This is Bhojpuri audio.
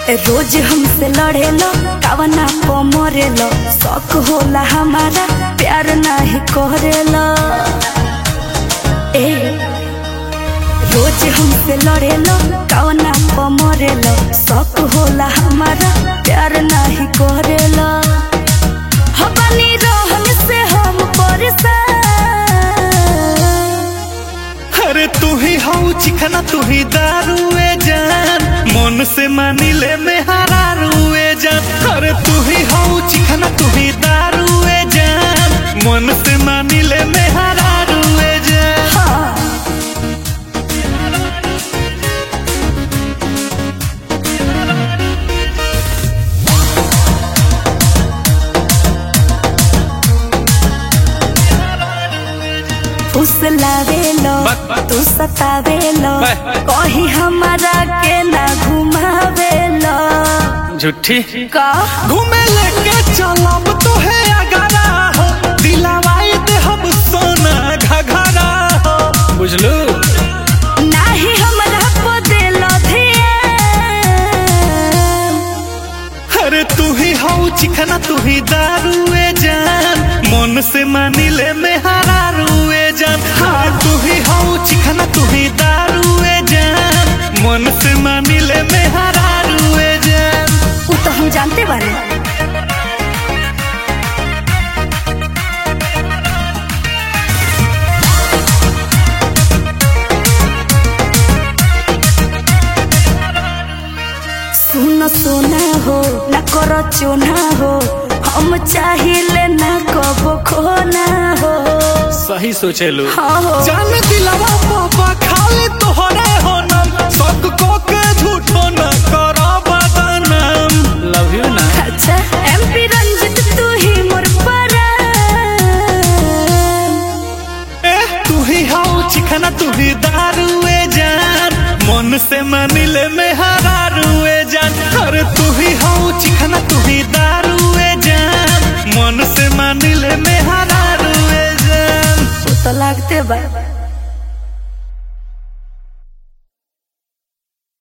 रोज हमसे लड़ेलो कावना पो मरेलो शौक होला हमारा प्यार नहीं करेलो। रोज हमसे लड़ेलो कावना पो मरेलो शौक होला हमारा प्यार नहीं करेलो। हबनी रोहन से हम परेशान। अरे तू ही हाउ चिकना तू ही दारुए जान मन से मानिले में हरारुए जान। अरे तू ही हाउ चिकना तू ही दारुए जान मन से मानिले में हरारुए जान। हाँ। फुसलावेलो तू सतावेलो कहीं हमारा के ना घुमावेलो। झूठी का घूमे लेके चलब तो है अगारा हो दिलावाई दे हम सोना घघरा हो बुझलू। नाही हमरा को देलो ध्यान। अरे तू ही हाउ चिकना तू ही दारुए जान मन से मानिले में हरारुए जान। हाँ तू ही हाउ चिकना तू ही दारुए जान मन से मानिले में हरारुए जान। वो तो हम जानते बारे। सुनो सोना हो न करो चोना हो हम चाहिए न कबो खोना हो। सही सोचेलू हाँ हो। जान दिलवा पापा खाली तोहरे हो नाम सब को के झूठो न करो बदनाम। लव यू ना। अच्छा एमपी रंजित तू ही मोर परान। तू ही हाउ चिकना तू ही दारुए जान मन से मानिले में हरारुए जान। अरे तू ही हाउ चिकना तू ही दारुए जान मन से मानिले में हरारुए जान। तो लागते बा।